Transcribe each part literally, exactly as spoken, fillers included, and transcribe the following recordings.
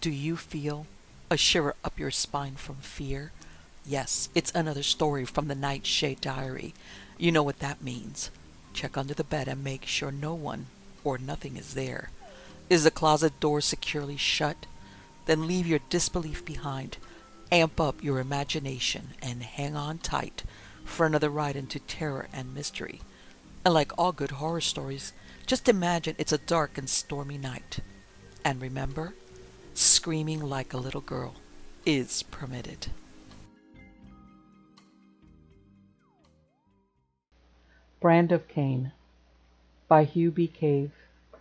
Do you feel a shiver up your spine from fear? Yes, it's another story from the Nightshade Diary. You know what that means. Check under the bed and make sure no one or nothing is there. Is the closet door securely shut? Then leave your disbelief behind. Amp up your imagination and hang on tight for another ride into terror and mystery. And like all good horror stories, just imagine it's a dark and stormy night. And remember, screaming like a little girl is permitted. Brand of Cain by Hugh B. Cave.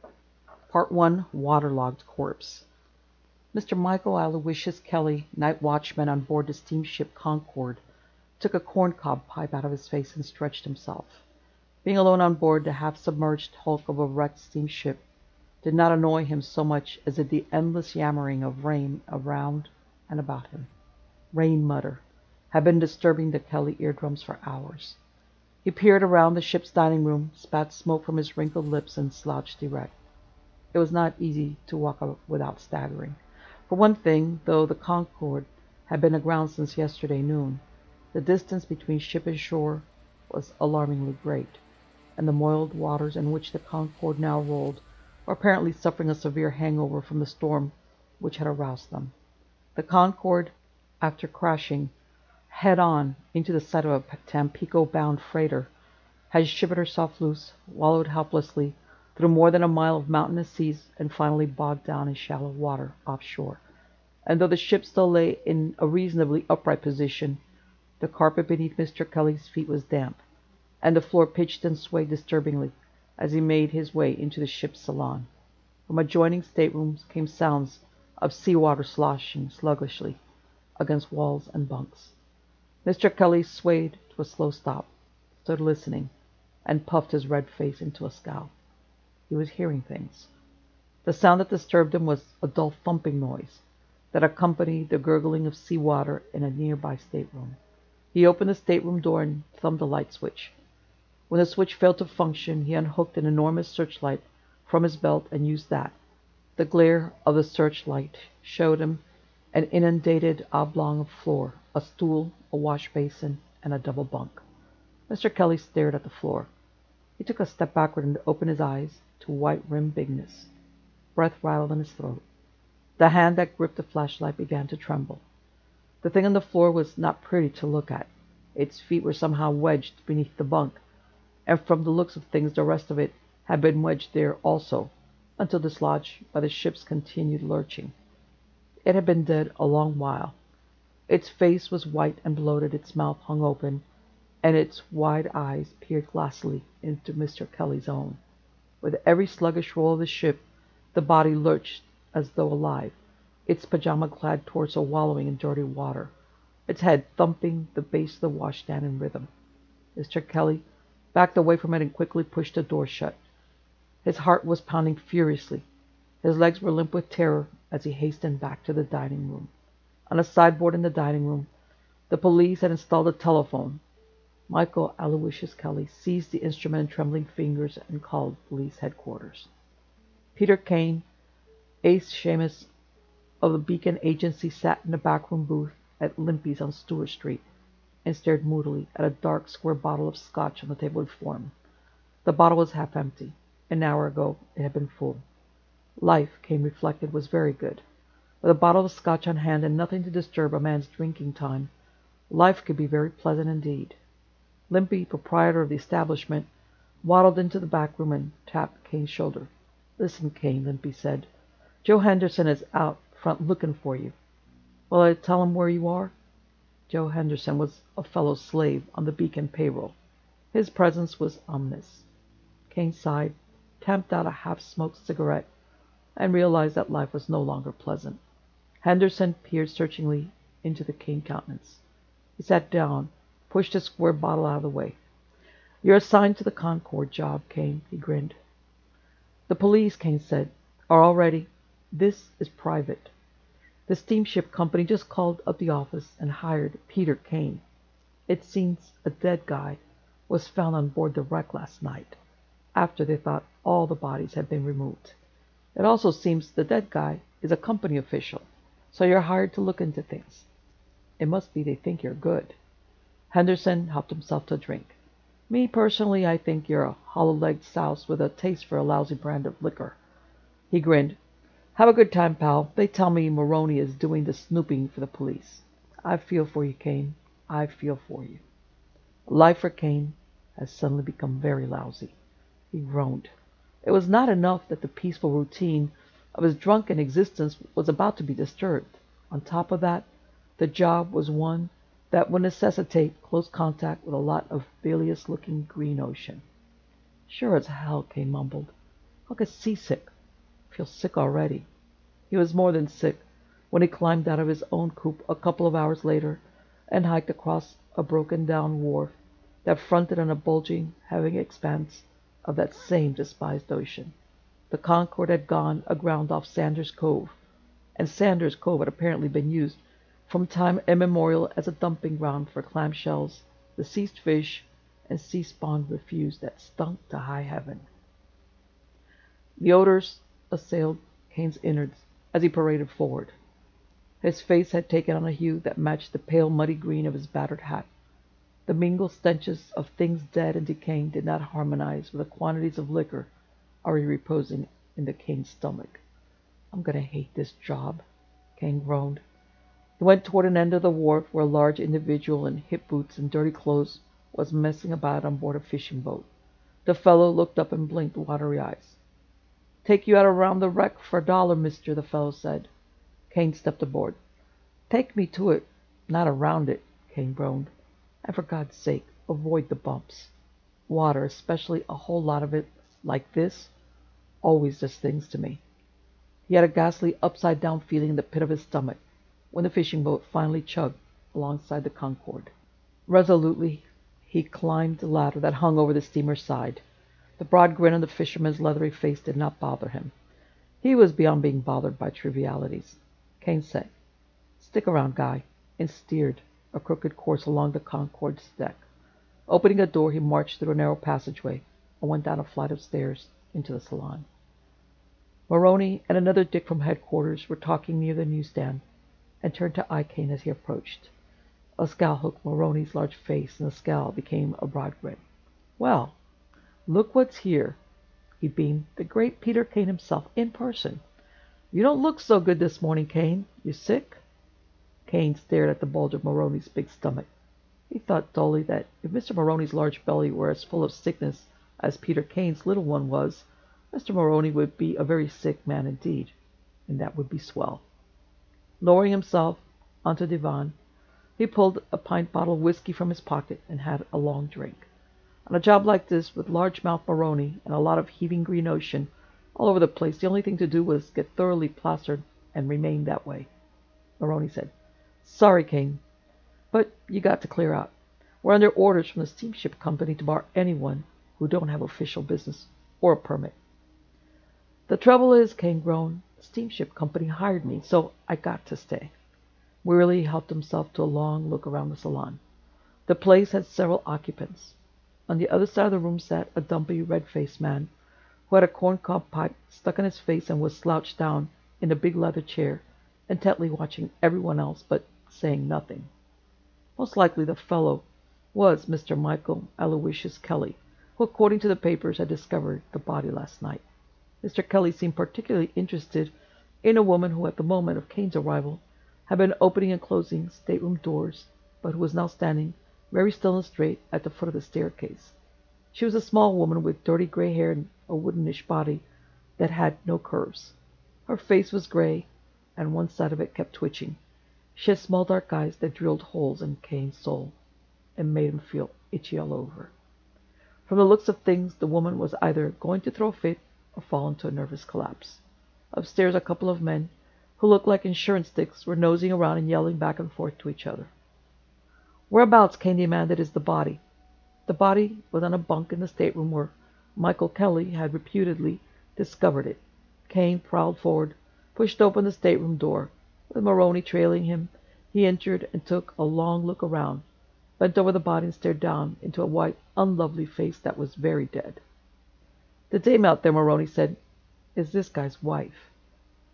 Part one. Waterlogged Corpse. Mister Michael Aloysius Kelly, night watchman on board the steamship Concord, took a corncob pipe out of his face and stretched himself. Being alone on board the half-submerged hulk of a wrecked steamship did not annoy him so much as did the endless yammering of rain around and about him. Rain mutter had been disturbing the Kelly eardrums for hours. He peered around the ship's dining room, spat smoke from his wrinkled lips, and slouched erect. It was not easy to walk up without staggering. For one thing, though the Concord had been aground since yesterday noon, the distance between ship and shore was alarmingly great, and the moiled waters in which the Concord now rolled were apparently suffering a severe hangover from the storm which had aroused them. The Concord, after crashing head-on into the side of a Tampico-bound freighter, had shivered herself loose, wallowed helplessly through more than a mile of mountainous seas, and finally bogged down in shallow water offshore. And though the ship still lay in a reasonably upright position, the carpet beneath Mister Kelly's feet was damp, and the floor pitched and swayed disturbingly as he made his way into the ship's salon. From adjoining staterooms came sounds of sea-water sloshing sluggishly against walls and bunks. Mister Kelly swayed to a slow stop, stood listening, and puffed his red face into a scowl. He was hearing things. The sound that disturbed him was a dull thumping noise that accompanied the gurgling of sea water in a nearby stateroom. He opened the stateroom door and thumbed a light switch. When the switch failed to function, he unhooked an enormous searchlight from his belt and used that. The glare of the searchlight showed him an inundated oblong of floor, a stool, a wash basin, and a double bunk. Mister Kelly stared at the floor. He took a step backward and opened his eyes to white-rimmed bigness. Breath rattled in his throat. The hand that gripped the flashlight began to tremble. The thing on the floor was not pretty to look at. Its feet were somehow wedged beneath the bunk, and from the looks of things the rest of it had been wedged there also, until dislodged by the ship's continued lurching. It had been dead a long while. Its face was white and bloated, its mouth hung open, and its wide eyes peered glassily into Mister Kelly's own. With every sluggish roll of the ship, the body lurched as though alive, its pajama-clad torso wallowing in dirty water, its head thumping the base of the washstand in rhythm. Mister Kelly backed away from it and quickly pushed the door shut. His heart was pounding furiously. His legs were limp with terror as he hastened back to the dining room. On a sideboard in the dining room, the police had installed a telephone. Michael Aloysius Kelly seized the instrument in trembling fingers and called police headquarters. Peter Cain, Ace Shamus of the Beacon Agency, sat in the backroom booth at Limpy's on Stewart Street and stared moodily at a dark square bottle of scotch on the table before him. The bottle was half empty. An hour ago it had been full. Life, Cain reflected, was very good. With a bottle of scotch on hand and nothing to disturb a man's drinking time, life could be very pleasant indeed. Limpy, proprietor of the establishment, waddled into the back room and tapped Cain's shoulder. "Listen, Cain," Limpy said. "Joe Henderson is out front looking for you. Will I tell him where you are?" Joe Henderson was a fellow slave on the Beacon payroll. His presence was ominous. Cain sighed, tamped out a half-smoked cigarette, and realized that life was no longer pleasant. Henderson peered searchingly into the Cain countenance. He sat down, pushed his square bottle out of the way. "You're assigned to the Concord job, Cain," he grinned. "The police," Cain said, "are all ready. This is private. The steamship company just called up the office and hired Peter Cain. It seems a dead guy was found on board the wreck last night, after they thought all the bodies had been removed. It also seems the dead guy is a company official, so you're hired to look into things. It must be they think you're good." Henderson helped himself to a drink. "Me, personally, I think you're a hollow-legged souse with a taste for a lousy brand of liquor." He grinned. "Have a good time, pal. They tell me Maroney is doing the snooping for the police. I feel for you, Kane. I feel for you." Life for Kane had suddenly become very lousy. He groaned. It was not enough that the peaceful routine of his drunken existence was about to be disturbed. On top of that, the job was one that would necessitate close contact with a lot of bilious-looking green ocean. "Sure as hell," Kane mumbled. "I'll get seasick. I feel sick already." He was more than sick when he climbed out of his own coupe a couple of hours later and hiked across a broken-down wharf that fronted on a bulging, heaving expanse of that same despised ocean. The Concorde had gone aground off Sanders Cove, and Sanders Cove had apparently been used from time immemorial as a dumping ground for clamshells, deceased fish, and sea-spawned refuse that stunk to high heaven. The odors assailed Kane's innards as he paraded forward. His face had taken on a hue that matched the pale muddy green of his battered hat. The mingled stenches of things dead and decaying did not harmonize with the quantities of liquor already reposing in the Kane's stomach. "I'm going to hate this job," Kane groaned. He went toward an end of the wharf where a large individual in hip boots and dirty clothes was messing about on board a fishing boat. The fellow looked up and blinked watery eyes. "Take you out around the wreck for a dollar, mister," the fellow said. Kane stepped aboard. "Take me to it, not around it," Kane groaned. "And for God's sake, avoid the bumps. Water, especially a whole lot of it like this, always does things to me." He had a ghastly upside-down feeling in the pit of his stomach when the fishing boat finally chugged alongside the Concorde. Resolutely, he climbed the ladder that hung over the steamer's side. The broad grin on the fisherman's leathery face did not bother him. He was beyond being bothered by trivialities. Kane said, "Stick around, guy," and steered a crooked course along the Concorde's deck. Opening a door, he marched through a narrow passageway and went down a flight of stairs into the salon. Maroney and another dick from headquarters were talking near the newsstand and turned to eye Kane as he approached. A scowl hooked Maroney's large face, and the scowl became a broad grin. "Well, look what's here," he beamed. "The great Peter Kane himself, in person. You don't look so good this morning, Kane. You sick?" Kane stared at the bulge of Maroney's big stomach. He thought dully that if Mister Maroney's large belly were as full of sickness as Peter Kane's little one was, Mister Maroney would be a very sick man indeed, and that would be swell. Lowering himself onto the divan, he pulled a pint bottle of whiskey from his pocket and had a long drink. On a job like this, with large-mouthed Maroney and a lot of heaving green ocean all over the place, the only thing to do was get thoroughly plastered and remain that way. Maroney said, "Sorry, Kane, but you got to clear out. We're under orders from the steamship company to bar anyone who don't have official business or a permit." "The trouble is," Kane groaned, "the steamship company hired me, so I got to stay." Wearily he helped himself to a long look around the salon. The place had several occupants. On the other side of the room sat a dumpy, red-faced man who had a corncob pipe stuck in his face and was slouched down in a big leather chair, intently watching everyone else but saying nothing. Most likely the fellow was Mister Michael Aloysius Kelly, who, according to the papers, had discovered the body last night. Mister Kelly seemed particularly interested in a woman who, at the moment of Kane's arrival, had been opening and closing stateroom doors, but who was now standing very still and straight at the foot of the staircase. She was a small woman with dirty gray hair and a woodenish body that had no curves. Her face was gray, and one side of it kept twitching. She had small dark eyes that drilled holes in Kane's soul and made him feel itchy all over. From the looks of things, the woman was either going to throw a fit or fall into a nervous collapse. Upstairs, a couple of men who looked like insurance sticks were nosing around and yelling back and forth to each other. "Whereabouts," Kane demanded, "is the body?" The body was on a bunk in the stateroom where Michael Kelly had reputedly discovered it. Kane prowled forward, pushed open the stateroom door. With Maroney trailing him, he entered and took a long look around, bent over the body and stared down into a white, unlovely face that was very dead. "The dame out there," Maroney said, "is this guy's wife."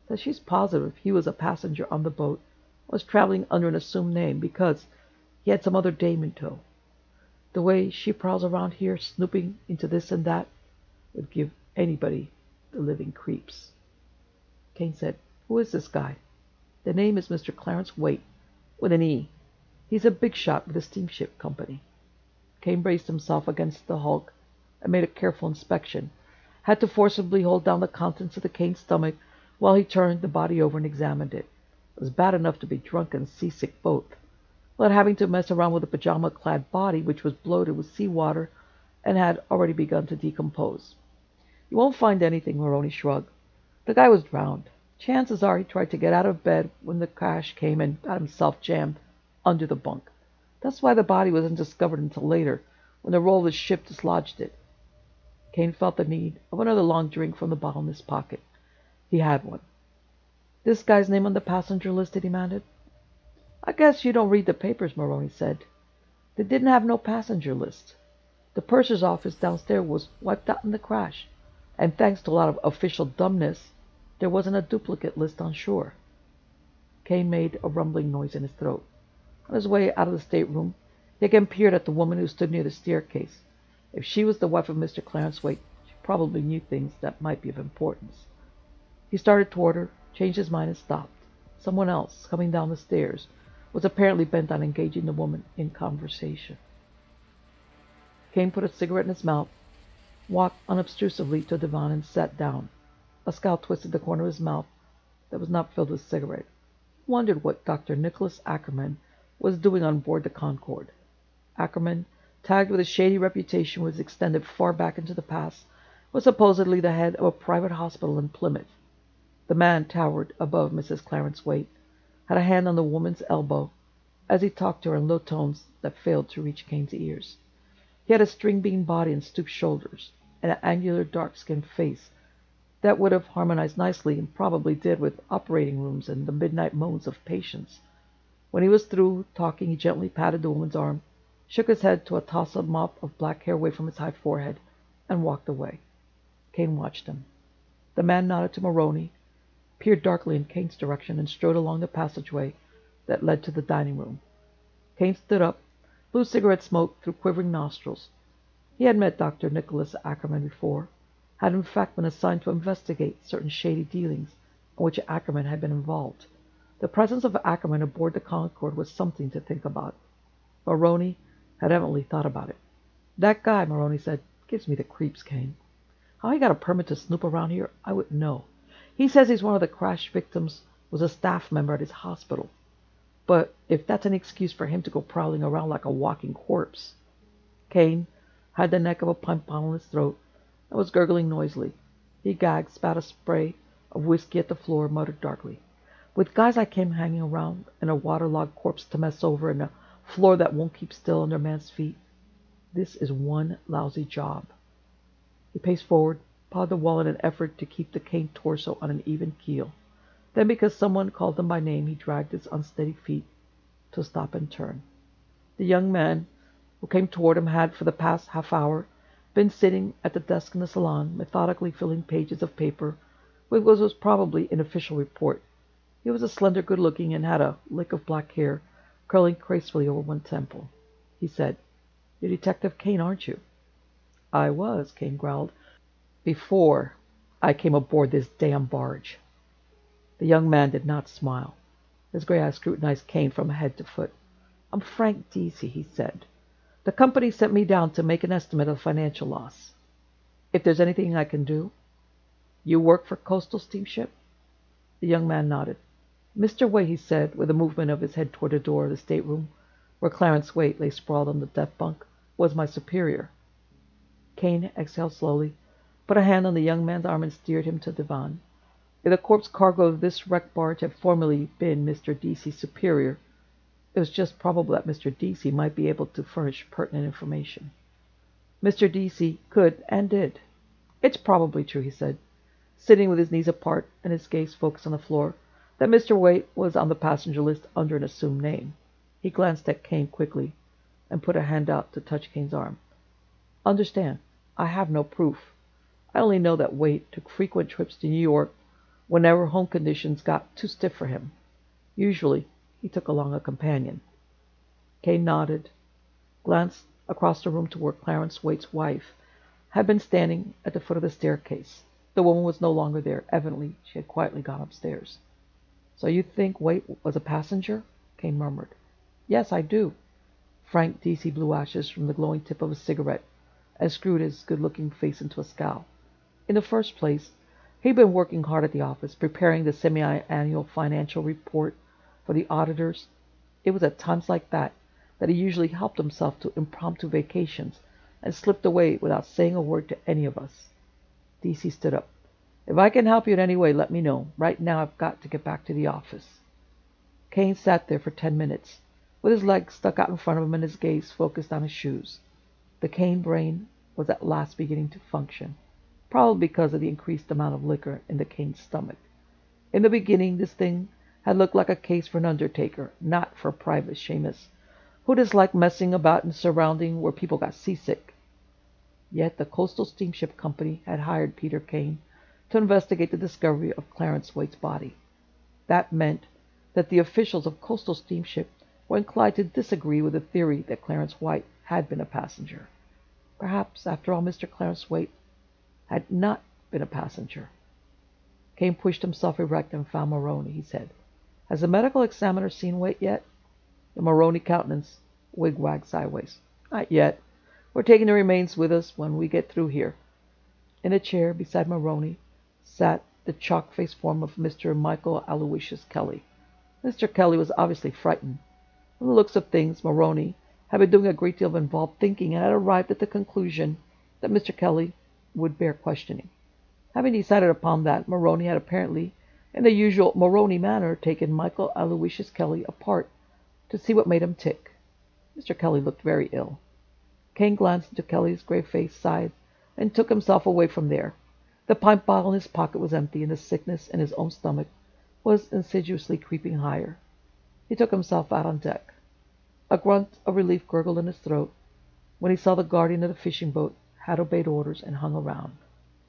Says she's positive he was a passenger on the boat, was traveling under an assumed name because he had some other dame in tow. The way she prowls around here, snooping into this and that, would give anybody the living creeps. Kane said, "Who is this guy?" "The name is Mister Clarence Waite, with an E. He's a big shot with the steamship company." Kane braced himself against the hulk and made a careful inspection, had to forcibly hold down the contents of the Kane stomach while he turned the body over and examined it. It was bad enough to be drunk and seasick both, but having to mess around with a pajama-clad body which was bloated with seawater and had already begun to decompose. "You won't find anything," Maroney shrugged. "The guy was drowned. Chances are he tried to get out of bed when the crash came and got himself jammed under the bunk. That's why the body wasn't discovered until later, when the roll of the ship dislodged it." Kane felt the need of another long drink from the bottle in his pocket. He had one. "This guy's name on the passenger list?" he demanded. "I guess you don't read the papers," Maroney said. "They didn't have no passenger list. The purser's office downstairs was wiped out in the crash, and thanks to a lot of official dumbness, there wasn't a duplicate list on shore." Kane made a rumbling noise in his throat. On his way out of the stateroom, he again peered at the woman who stood near the staircase. If she was the wife of Mister Clarence Waite, she probably knew things that might be of importance. He started toward her, changed his mind, and stopped. Someone else, coming down the stairs, was apparently bent on engaging the woman in conversation. Kane put a cigarette in his mouth, walked unobtrusively to a divan, and sat down. A scowl twisted the corner of his mouth that was not filled with cigarette. He wondered what Doctor Nicholas Ackerman was doing on board the Concorde. Ackerman, tagged with a shady reputation which extended far back into the past, was supposedly the head of a private hospital in Plymouth. The man towered above Missus Clarence Waite, had a hand on the woman's elbow, as he talked to her in low tones that failed to reach Kane's ears. He had a string-bean body and stooped shoulders, and an angular, dark-skinned face that would have harmonized nicely, and probably did, with operating rooms and the midnight moans of patients. When he was through talking, he gently patted the woman's arm, shook his head to toss a mop of black hair away from his high forehead, and walked away. Kane watched him. The man nodded to Maroney, peered darkly in Kane's direction, and strode along the passageway that led to the dining room. Kane stood up, blew cigarette smoke through quivering nostrils. He had met Doctor Nicholas Ackerman before, had in fact been assigned to investigate certain shady dealings in which Ackerman had been involved. The presence of Ackerman aboard the Concorde was something to think about. Maroney had evidently thought about it. "That guy," Maroney said, "gives me the creeps, Kane. How he got a permit to snoop around here, I wouldn't know. He says he's one of the crash victims, was a staff member at his hospital. But if that's an excuse for him to go prowling around like a walking corpse..." Kane had the neck of a pint bottle in his throat and was gurgling noisily. He gagged, spat a spray of whiskey at the floor, muttered darkly, "With guys like him hanging around, and a waterlogged corpse to mess over, and a floor that won't keep still under a man's feet, this is one lousy job." He paced forward, pawed the wall in an effort to keep the Kane torso on an even keel. Then, because someone called him by name, he dragged his unsteady feet to stop and turn. The young man who came toward him had, for the past half hour, been sitting at the desk in the salon, methodically filling pages of paper with what was probably an official report. He was a slender, good-looking, and had a lick of black hair curling gracefully over one temple. He said, "You're Detective Kane, aren't you?" "I was," Kane growled, "before I came aboard this damn barge." The young man did not smile. His gray eyes scrutinized Kane from head to foot. "I'm Frank Deasy," he said. "The company sent me down to make an estimate of financial loss. If there's anything I can do..." "You work for Coastal Steamship?" The young man nodded. "Mister Waite," he said, with a movement of his head toward the door of the stateroom, where Clarence Waite lay sprawled on the death bunk, "was my superior." Kane exhaled slowly, put a hand on the young man's arm, and steered him to the divan. If the corpse cargo of this wrecked barge had formerly been Mister Deasy's superior, it was just probable that Mister Deasy might be able to furnish pertinent information. Mister Deasy could and did. "It's probably true," he said, sitting with his knees apart and his gaze focused on the floor, "that Mister Waite was on the passenger list under an assumed name." He glanced at Kane quickly and put a hand out to touch Kane's arm. "Understand, I have no proof. I only know that Waite took frequent trips to New York whenever home conditions got too stiff for him. Usually, he took along a companion. Kane nodded, glanced across the room to where Clarence Waite's wife had been standing at the foot of the staircase. The woman was no longer there. Evidently, she had quietly gone upstairs. "So you think Waite was a passenger?" Kane murmured. "Yes, I do." Frank Deasy blew ashes from the glowing tip of a cigarette and screwed his good-looking face into a scowl. In the first place, he'd been working hard at the office, preparing the semi-annual financial report for the auditors. It was at times like that that he usually helped himself to impromptu vacations and slipped away without saying a word to any of us. Deasy stood up. "If I can help you in any way, let me know. Right now I've got to get back to the office." Kane sat there for ten minutes, with his legs stuck out in front of him and his gaze focused on his shoes. The Kane brain was at last beginning to function, probably because of the increased amount of liquor in the Kane's stomach. In the beginning, this thing had looked like a case for an undertaker, not for a private Seamus, who disliked messing about in surrounding where people got seasick. Yet the Coastal Steamship Company had hired Peter Kane to investigate the discovery of Clarence Waite's body. That meant that the officials of Coastal Steamship were inclined to disagree with the theory that Clarence Waite had been a passenger. Perhaps, after all, Mister Clarence Waite had not been a passenger. Kane pushed himself erect and found Maroney. He said, "Has the medical examiner seen Waite yet?" The Maroney countenance wig-wagged sideways. "Not yet. We're taking the remains with us when we get through here." In a chair beside Maroney sat the chalk-faced form of Mister Michael Aloysius Kelly. Mister Kelly was obviously frightened. From the looks of things, Maroney had been doing a great deal of involved thinking and had arrived at the conclusion that Mister Kelly would bear questioning. Having decided upon that, Maroney had apparently, in the usual Maroney manner, taken Michael Aloysius Kelly apart to see what made him tick. Mister Kelly looked very ill. Kane glanced into Kelly's grave face, sighed, and took himself away from there. The pint bottle in his pocket was empty, and the sickness in his own stomach was insidiously creeping higher. He took himself out on deck. A grunt of relief gurgled in his throat when he saw the guardian of the fishing boat had obeyed orders and hung around.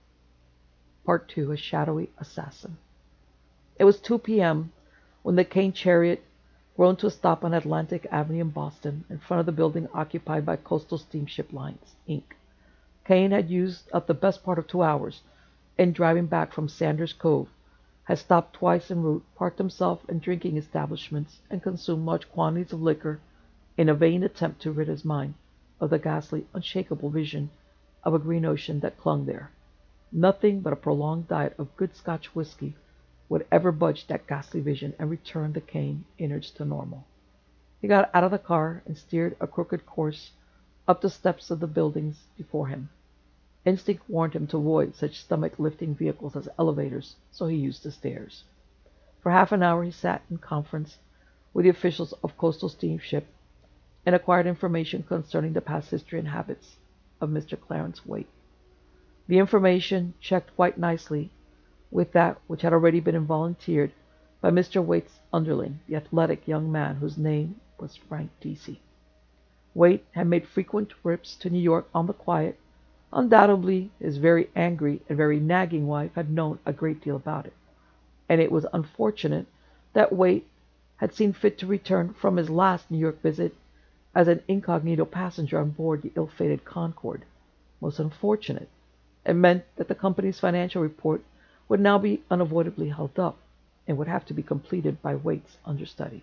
Part two. A shadowy assassin. It was two p.m. when the Kane chariot groaned to a stop on Atlantic Avenue in Boston, in front of the building occupied by Coastal Steamship Lines, Incorporated. Kane had used up the best part of two hours in driving back from Sanders Cove, had stopped twice en route, parked himself in drinking establishments, and consumed large quantities of liquor in a vain attempt to rid his mind of the ghastly, unshakable vision of a green ocean that clung there. Nothing but a prolonged diet of good Scotch whisky would ever budge that ghastly vision and return the Kane innards to normal. He got out of the car and steered a crooked course up the steps of the buildings before him. Instinct warned him to avoid such stomach-lifting vehicles as elevators, so he used the stairs. For half an hour he sat in conference with the officials of Coastal Steamship and acquired information concerning the past history and habits of Mister Clarence Waite. The information checked quite nicely with that which had already been volunteered by Mister Waite's underling, the athletic young man whose name was Frank Deasy. Waite had made frequent trips to New York on the quiet. Undoubtedly, his very angry and very nagging wife had known a great deal about it, and it was unfortunate that Waite had seen fit to return from his last New York visit as an incognito passenger on board the ill-fated Concord. Most unfortunate. It meant that the company's financial report would now be unavoidably held up, and would have to be completed by Waite's understudy.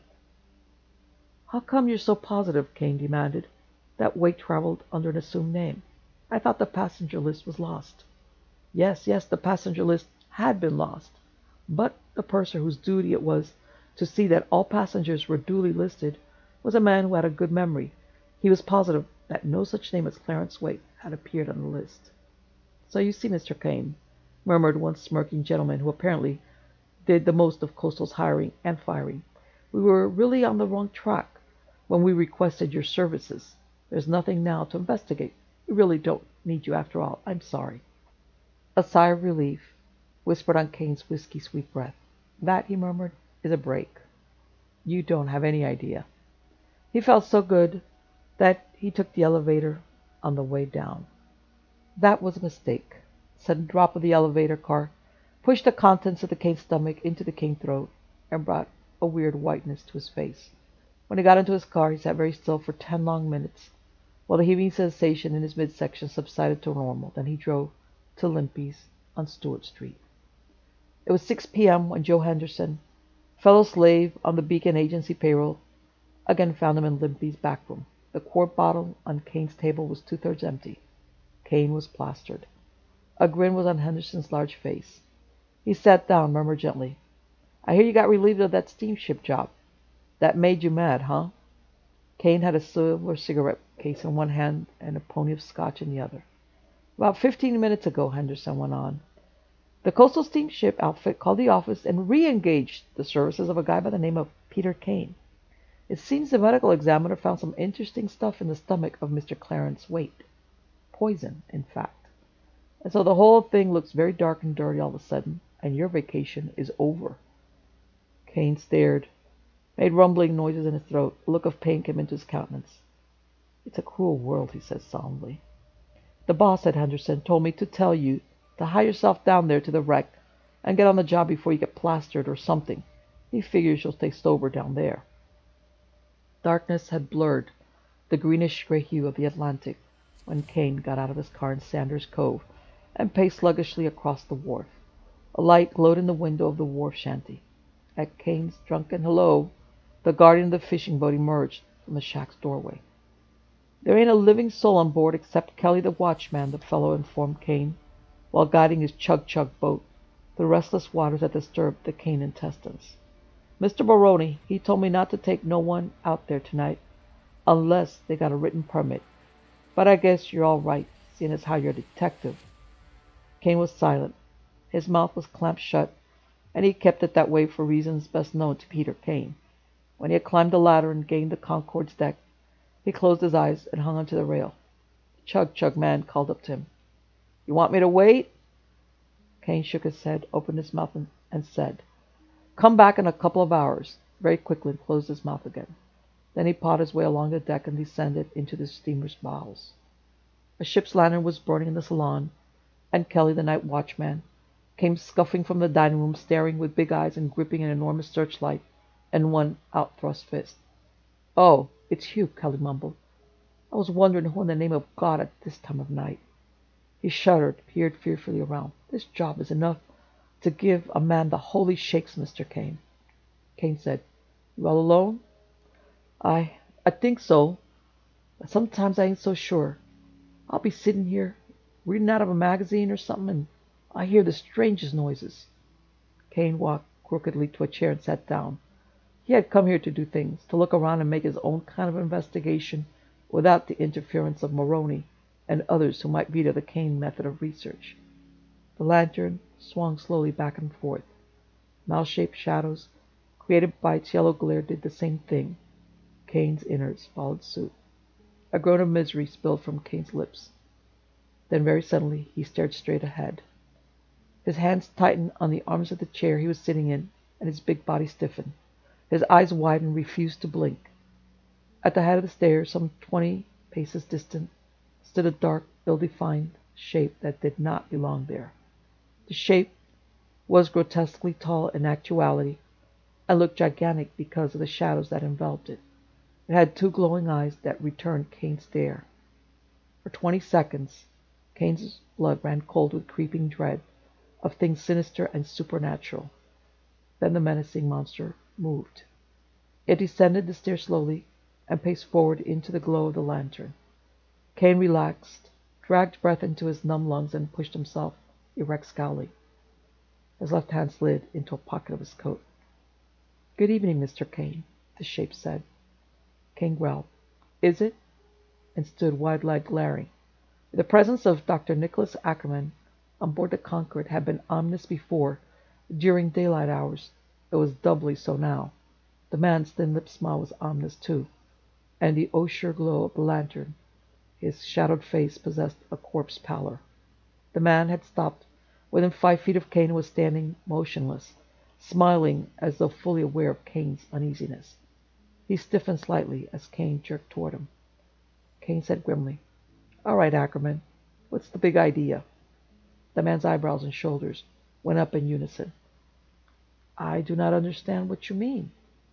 "How come you're so positive," Kane demanded, "that Waite traveled under an assumed name? I thought the passenger list was lost." Yes, yes, the passenger list had been lost, but the purser whose duty it was to see that all passengers were duly listed was a man who had a good memory. He was positive that no such name as Clarence Waite had appeared on the list. "So you see, Mister Kane," murmured one smirking gentleman who apparently did the most of Coastal's hiring and firing, "we were really on the wrong track when we requested your services. There's nothing now to investigate. We really don't need you after all. I'm sorry." A sigh of relief whispered on Kane's whiskey-sweet breath. "That," he murmured, "is a break. You don't have any idea." He felt so good that he took the elevator on the way down. That was a mistake. The sudden drop of the elevator car pushed the contents of the Kane's stomach into the Kane throat, and brought a weird whiteness to his face. When he got into his car, he sat very still for ten long minutes, while the heaving sensation in his midsection subsided to normal. Then he drove to Limpy's on Stewart Street. It was six p.m. when Joe Henderson, fellow slave on the Beacon Agency payroll, again found him in Limpy's back room. The quart bottle on Kane's table was two-thirds empty. Kane was plastered. A grin was on Henderson's large face. He sat down, murmured gently, "I hear you got relieved of that steamship job. That made you mad, huh?" Kane had a silver cigarette case in one hand and a pony of scotch in the other. "About fifteen minutes ago," Henderson went on, "the coastal steamship outfit called the office and re-engaged the services of a guy by the name of Peter Kane. It seems the medical examiner found some interesting stuff in the stomach of Mister Clarence Waite. Poison, in fact. And so the whole thing looks very dark and dirty all of a sudden, and your vacation is over." Kane stared, made rumbling noises in his throat. A look of pain came into his countenance. "It's a cruel world," he said solemnly. "The boss," said Henderson, "told me to tell you to hie yourself down there to the wreck and get on the job before you get plastered or something. He figures you'll stay sober down there." Darkness had blurred the greenish-gray hue of the Atlantic when Kane got out of his car in Sanders Cove and paced sluggishly across the wharf. A light glowed in the window of the wharf shanty. At Kane's drunken hello, the guardian of the fishing boat emerged from the shack's doorway. "There ain't a living soul on board except Kelly the watchman," the fellow informed Kane, while guiding his chug-chug boat through restless waters that disturbed the Kane intestines. "Mister Moroni, he told me not to take no one out there tonight unless they got a written permit. But I guess you're all right, seeing as how you're a detective." Kane was silent. His mouth was clamped shut, and he kept it that way for reasons best known to Peter Kane. When he had climbed the ladder and gained the Concorde's deck, he closed his eyes and hung onto the rail. The chug-chug man called up to him. "You want me to wait?" Kane shook his head, opened his mouth, and, and said, "Come back in a couple of hours," very quickly, and closed his mouth again. Then he pawed his way along the deck and descended into the steamer's bowels. A ship's lantern was burning in the salon, and Kelly, the night watchman, came scuffing from the dining room, staring with big eyes and gripping an enormous searchlight in one out-thrust fist. "Oh, it's Hugh," Kelly mumbled. "I was wondering who in the name of God at this time of night." He shuddered, peered fearfully around. "This job is enough to give a man the holy shakes, Mister Kane." Kane said, "You all alone?" I, I think so, but sometimes I ain't so sure. I'll be sitting here, reading out of a magazine or something, and I hear the strangest noises." Kane walked crookedly to a chair and sat down. He had come here to do things, to look around and make his own kind of investigation without the interference of Moroni and others who might veto the Kane method of research. The lantern swung slowly back and forth. Mouse-shaped shadows created by its yellow glare did the same thing. Kane's innards followed suit. A groan of misery spilled from Kane's lips. Then very suddenly he stared straight ahead. His hands tightened on the arms of the chair he was sitting in, and his big body stiffened. His eyes widened and refused to blink. At the head of the stairs, some twenty paces distant, stood a dark, ill-defined shape that did not belong there. The shape was grotesquely tall in actuality, and looked gigantic because of the shadows that enveloped it. It had two glowing eyes that returned Kane's stare. For twenty seconds, Kane's blood ran cold with creeping dread of things sinister and supernatural. Then the menacing monster moved. It descended the stairs slowly and paced forward into the glow of the lantern. Kane relaxed, dragged breath into his numb lungs, and pushed himself erect, scowling. His left hand slid into a pocket of his coat. "Good evening, Mister Kane," the shape said. Kane growled, "Is it?" and stood wide-eyed, glaring. The presence of Doctor Nicholas Ackerman on board the Concord had been ominous before, during daylight hours. It was doubly so now. The man's thin-lipped smile was ominous, too, and the osier glow of the lantern, his shadowed face, possessed a corpse pallor. The man had stopped within five feet of Kane and was standing motionless, smiling as though fully aware of Kane's uneasiness. He stiffened slightly as Kane jerked toward him. Kane said grimly, "All right, Ackerman, what's the big idea?" The man's eyebrows and shoulders went up in unison. I do not understand what you mean.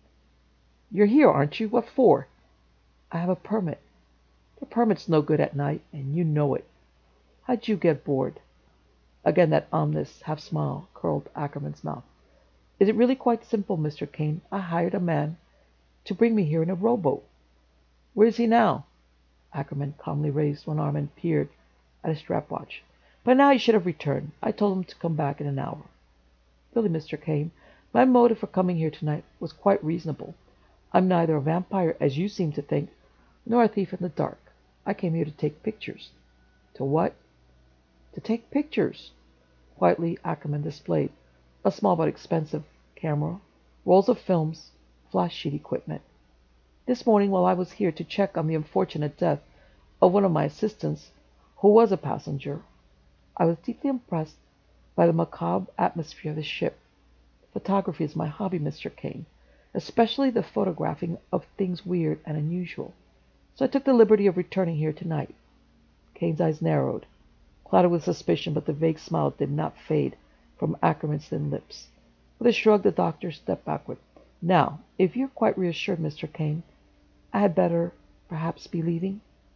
You're here, aren't you? What for? I have a permit. The permit's no good at night, and you know it. How'd you get bored? Again that ominous half smile curled Ackerman's mouth. Is it really quite simple, Mister Kane? I hired a man to bring me here in a rowboat. Where is he now? Ackerman calmly raised one arm and peered at his stopwatch. By now he should have returned. I told him to come back in an hour. Really, Mister Kane, my motive for coming here tonight was quite reasonable. I'm neither a vampire, as you seem to think, nor a thief in the dark. I came here to take pictures. To what? To take pictures. Quietly, Ackerman displayed a small but expensive camera, rolls of films, flash sheet equipment. This morning, while I was here to check on the unfortunate death of one of my assistants, who was a passenger, I was deeply impressed by the macabre atmosphere of the ship. Photography is my hobby, Mister Kane, especially the photographing of things weird and unusual. So I took the liberty of returning here tonight. Kane's eyes narrowed, clouded with suspicion, but the vague smile did not fade from Ackerman's thin lips. With a shrug, the doctor stepped backward. Now, if you're quite reassured, Mister Kane, I had better perhaps be leaving.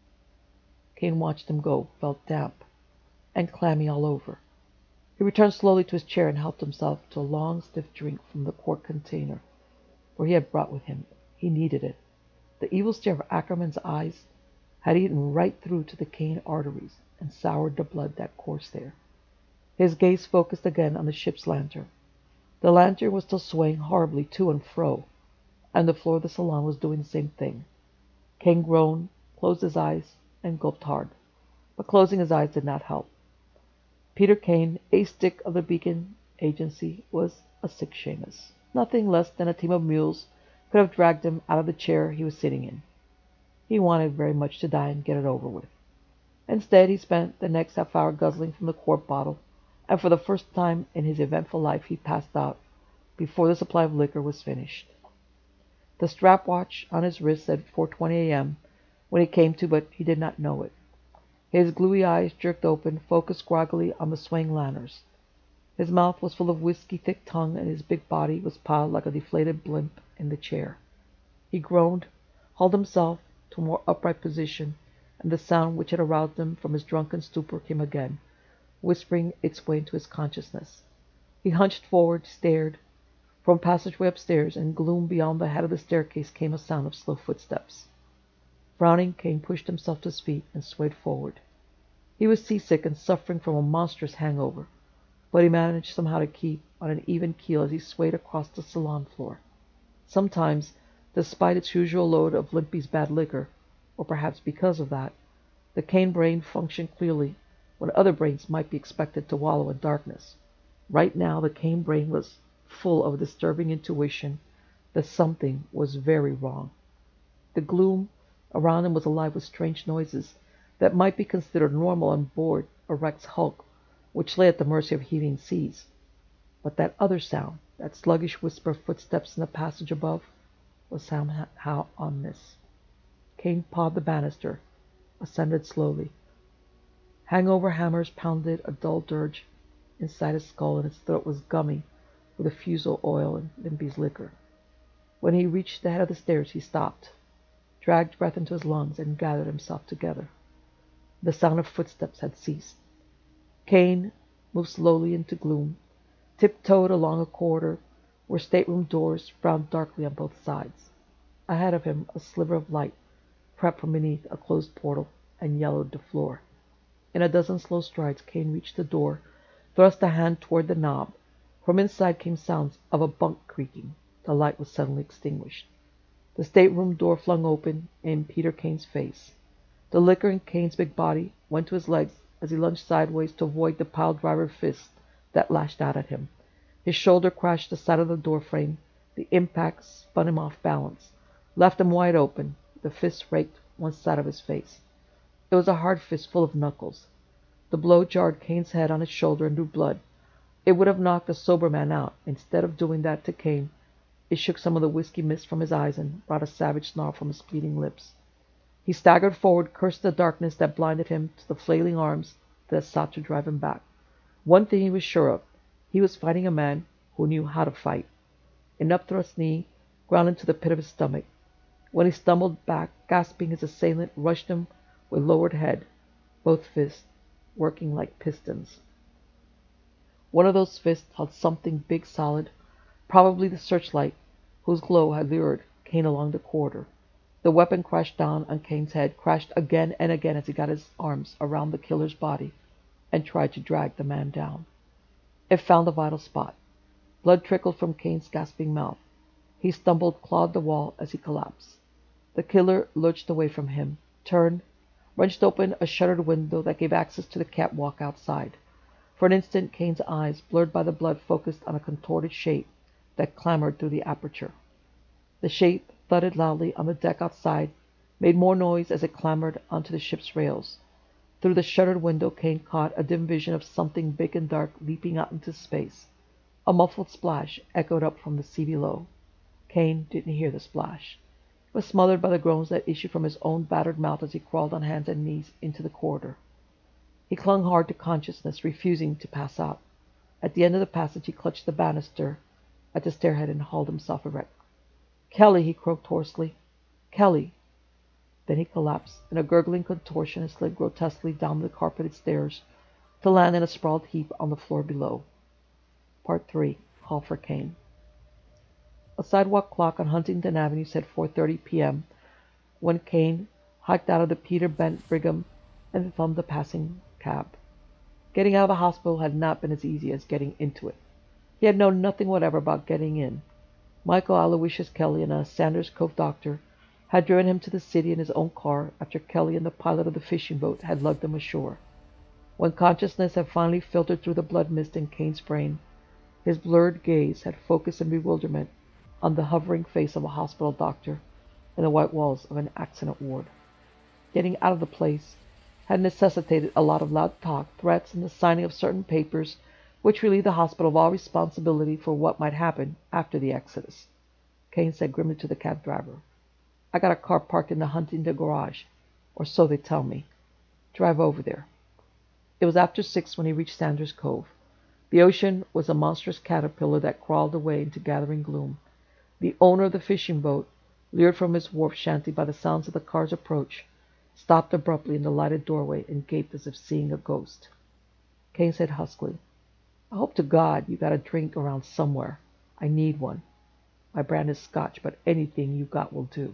Kane watched him go, felt damp and clammy all over. He returned slowly to his chair and helped himself to a long, stiff drink from the quart container where he had brought with him. He needed it. The evil stare of Ackerman's eyes had eaten right through to the Kane arteries and soured the blood that coursed there. His gaze focused again on the ship's lantern. The lantern was still swaying horribly to and fro, and the floor of the salon was doing the same thing. Kane groaned, closed his eyes, and gulped hard. But closing his eyes did not help. Peter Kane, ace stick of the Beacon Agency, was a sick Seamus. Nothing less than a team of mules could have dragged him out of the chair he was sitting in. He wanted very much to die and get it over with. Instead, he spent the next half hour guzzling from the quart bottle, and for the first time in his eventful life he passed out before the supply of liquor was finished. The strap watch on his wrist said four twenty a.m. when he came to, but he did not know it. His gluey eyes, jerked open, focused groggily on the swaying lanterns. His mouth was full of whiskey-thick tongue, and his big body was piled like a deflated blimp in the chair. He groaned, hauled himself to a more upright position, and the sound which had aroused him from his drunken stupor came again, whispering its way into his consciousness. He hunched forward, stared. From a passageway upstairs, and gloom beyond the head of the staircase, came a sound of slow footsteps. Frowning, Kane pushed himself to his feet and swayed forward. He was seasick and suffering from a monstrous hangover, but he managed somehow to keep on an even keel as he swayed across the salon floor. Sometimes, despite its usual load of Limpy's bad liquor, or perhaps because of that, the Kane brain functioned clearly when other brains might be expected to wallow in darkness. Right now, the Kane brain was full of a disturbing intuition that something was very wrong. The gloom around him was alive with strange noises that might be considered normal on board a wrecked hulk which lay at the mercy of heaving seas. But that other sound, that sluggish whisper of footsteps in the passage above, was somehow ominous. Kane pawed the banister, ascended slowly. Hangover hammers pounded a dull dirge inside his skull, and his throat was gummy with the fusel oil and Limpy's liquor. When he reached the head of the stairs, he stopped, dragged breath into his lungs, and gathered himself together. The sound of footsteps had ceased. Kane moved slowly into gloom, tiptoed along a corridor where stateroom doors frowned darkly on both sides. Ahead of him, a sliver of light crept from beneath a closed portal and yellowed the floor. In a dozen slow strides, Kane reached the door, thrust a hand toward the knob. From inside came sounds of a bunk creaking. The light was suddenly extinguished. The stateroom door flung open in Peter Kane's face. The liquor in Kane's big body went to his legs as he lunged sideways to avoid the pile-driver fist that lashed out at him. His shoulder crashed the side of the door frame. The impact spun him off balance, left him wide open. The fist raked one side of his face. It was a hard fist full of knuckles. The blow jarred Kane's head on his shoulder and drew blood. It would have knocked a sober man out. Instead of doing that to Kane, it shook some of the whiskey mist from his eyes and brought a savage snarl from his bleeding lips. He staggered forward, cursed the darkness that blinded him to the flailing arms that sought to drive him back. One thing he was sure of. He was fighting a man who knew how to fight. An upthrust knee ground into the pit of his stomach. When he stumbled back, gasping, his assailant rushed him with lowered head, both fists working like pistons. One of those fists held something big, solid, probably the searchlight, whose glow had lured Kane along the corridor. The weapon crashed down on Kane's head, crashed again and again as he got his arms around the killer's body and tried to drag the man down. It found the vital spot. Blood trickled from Kane's gasping mouth. He stumbled, clawed the wall as he collapsed. The killer lurched away from him, turned, wrenched open a shuttered window that gave access to the catwalk outside. For an instant, Kane's eyes, blurred by the blood, focused on a contorted shape that clambered through the aperture. The shape thudded loudly on the deck outside, made more noise as it clambered onto the ship's rails. Through the shuttered window, Kane caught a dim vision of something big and dark leaping out into space. A muffled splash echoed up from the sea below. Kane didn't hear the splash. It was smothered by the groans that issued from his own battered mouth as he crawled on hands and knees into the corridor. He clung hard to consciousness, refusing to pass out. At the end of the passage, he clutched the banister at the stairhead and hauled himself erect. "Kelly!" he croaked hoarsely. "Kelly!" Then he collapsed in a gurgling contortion and slid grotesquely down the carpeted stairs to land in a sprawled heap on the floor below. Part three. Call for Kane. A sidewalk clock on Huntington Avenue said four thirty p.m. when Kane hiked out of the Peter Bent Brigham and thumbed a passing cab. Getting out of the hospital had not been as easy as getting into it. He had known nothing whatever about getting in. Michael Aloysius Kelly and a Sanders Cove doctor had driven him to the city in his own car after Kelly and the pilot of the fishing boat had lugged him ashore. When consciousness had finally filtered through the blood mist in Kane's brain, his blurred gaze had focused in bewilderment on the hovering face of a hospital doctor and the white walls of an accident ward. Getting out of the place had necessitated a lot of loud talk, threats, and the signing of certain papers which relieved the hospital of all responsibility for what might happen after the exodus. Kane said grimly to the cab driver, "I got a car parked in the Huntington garage, or so they tell me. Drive over there." It was after six when he reached Sanders Cove. The ocean was a monstrous caterpillar that crawled away into gathering gloom. The owner of the fishing boat, lured from his wharf shanty by the sounds of the car's approach, stopped abruptly in the lighted doorway and gaped as if seeing a ghost. Kane said huskily, "I hope to God you got a drink around somewhere. I need one. My brand is Scotch, but anything you got will do."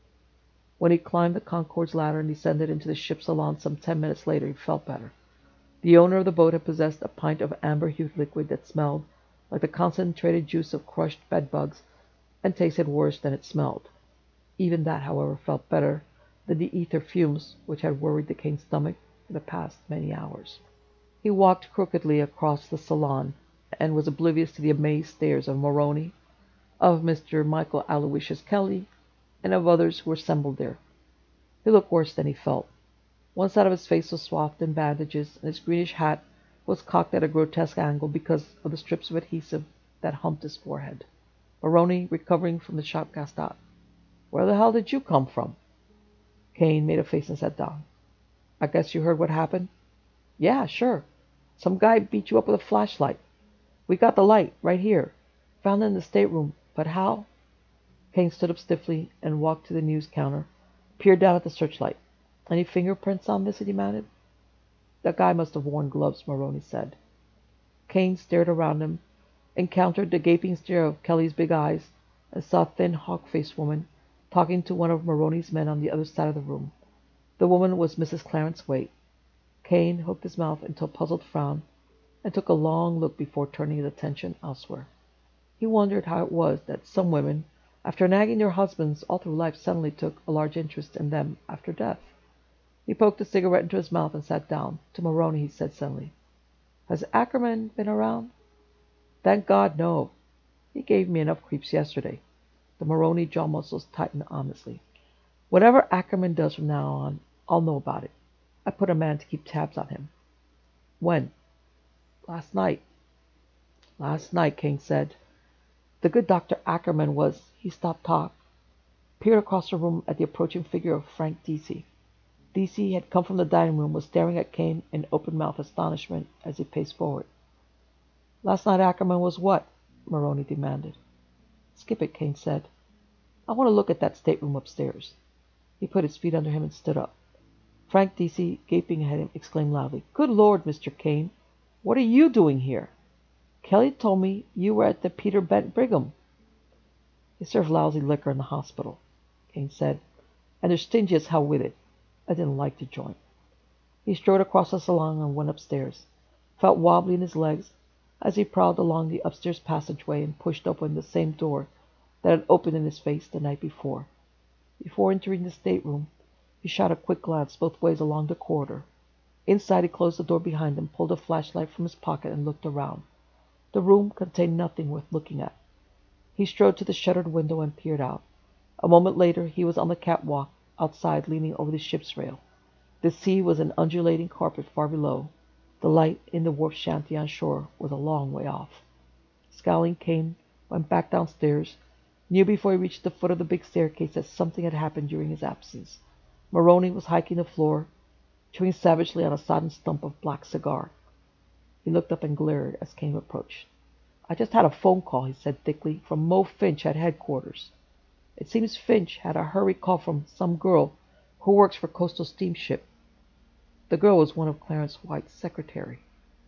When he climbed the Concorde's ladder and descended into the ship's salon some ten minutes later, he felt better. The owner of the boat had possessed a pint of amber-hued liquid that smelled like the concentrated juice of crushed bedbugs and tasted worse than it smelled. Even that, however, felt better than the ether fumes which had worried the Kane's stomach for the past many hours. He walked crookedly across the salon and was oblivious to the amazed stares of Moroney, of Mister Michael Aloysius Kelly, and of others who were assembled there. He looked worse than he felt. One side of his face was swathed in bandages, and his greenish hat was cocked at a grotesque angle because of the strips of adhesive that humped his forehead. Moroney, recovering from the shock, gasped out, "Where the hell did you come from?" Kane made a face and sat down. "I guess you heard what happened?" "Yeah, sure. Some guy beat you up with a flashlight. We got the light right here. Found it in the stateroom. But how?" Kane stood up stiffly and walked to the news counter, peered down at the searchlight. "Any fingerprints on this?" he demanded. "That guy must have worn gloves," Moroney said. Kane stared around him, encountered the gaping stare of Kelly's big eyes, and saw a thin, hawk-faced woman talking to one of Moroney's men on the other side of the room. The woman was Missus Clarence Waite. Kane hooked his mouth into a puzzled frown and took a long look before turning his attention elsewhere. He wondered how it was that some women, after nagging their husbands all through life, suddenly took a large interest in them after death. He poked a cigarette into his mouth and sat down. To Moroney he said suddenly, "Has Ackerman been around?" "Thank God, no. He gave me enough creeps yesterday." The Moroney jaw muscles tightened ominously. "Whatever Ackerman does from now on, I'll know about it. I put a man to keep tabs on him." "When?" "Last night." "Last night," Kane said. The good Doctor Ackerman was... He stopped talk, peered across the room at the approaching figure of Frank Deasy. Deasy had come from the dining room, was staring at Kane in open-mouthed astonishment as he paced forward. Last night Ackerman was what? Maroney demanded. Skip it, Kane said. I want to look at that stateroom upstairs. He put his feet under him and stood up. Frank Deasy, gaping at him, exclaimed loudly, Good Lord, Mister Kane, what are you doing here? Kelly told me you were at the Peter Bent Brigham. They serve lousy liquor in the hospital, Kane said, and they're stingy as hell with it. I didn't like the joint. He strode across the salon and went upstairs, felt wobbly in his legs as he prowled along the upstairs passageway and pushed open the same door that had opened in his face the night before. Before entering the stateroom, he shot a quick glance both ways along the corridor. Inside, he closed the door behind him, pulled a flashlight from his pocket, and looked around. The room contained nothing worth looking at. He strode to the shuttered window and peered out. A moment later, he was on the catwalk outside, leaning over the ship's rail. The sea was an undulating carpet far below. The light in the wharf shanty on shore was a long way off. Scowling, Kane went back downstairs, knew before he reached the foot of the big staircase that something had happened during his absence. Maroney was hiking the floor, chewing savagely on a sodden stump of black cigar. He looked up and glared as Kane approached. I just had a phone call, he said thickly, from Mo Finch at headquarters. It seems Finch had a hurry call from some girl who works for Coastal Steamship. The girl was one of Clarence White's secretary.